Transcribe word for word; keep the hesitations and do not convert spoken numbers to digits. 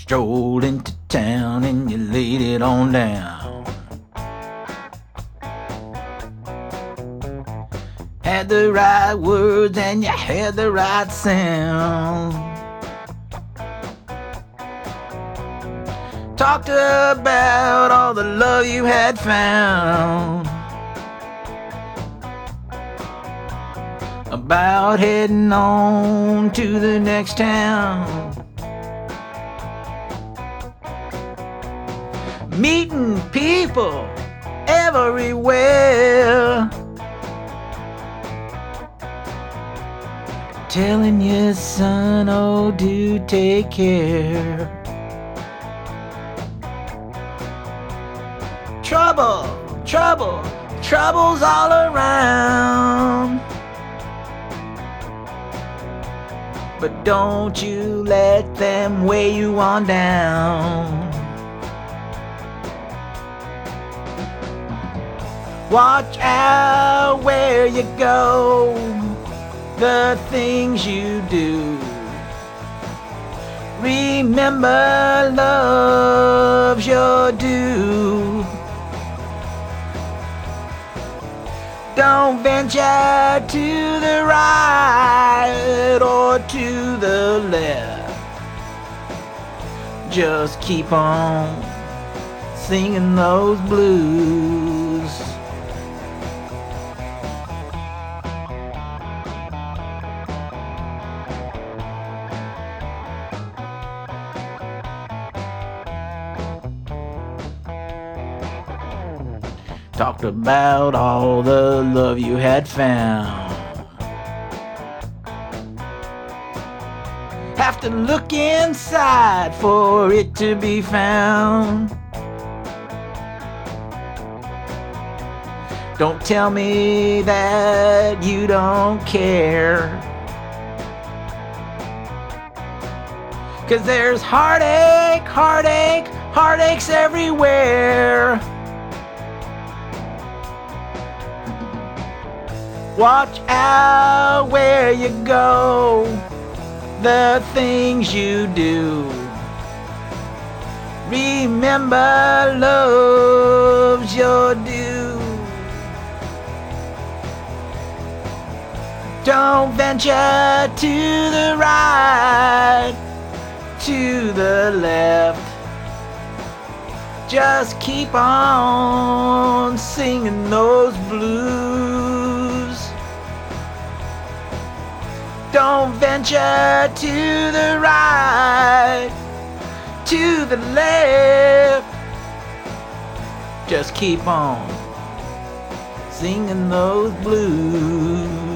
strolled into town and you laid it on down. Had the right words and you had the right sound. Talked about all the love you had found. About heading on to the next town. Meeting people everywhere. Telling you, son, oh, do take care. Trouble, trouble, trouble's all around. But don't you let them weigh you on down. Watch out where you go, the things you do. Remember, love's your due. Don't venture to the right or to the left. Just keep on singing those blues. Talked about all the love you had found. Have to look inside for it to be found. Don't tell me that you don't care, 'cause there's heartache, heartache, heartaches everywhere. Watch out where you go, the things you do. Remember, love's your due. Don't venture to the right, to the left. Just keep on singing those blues. Don't venture to the right, to the left. Just keep on singing those blues.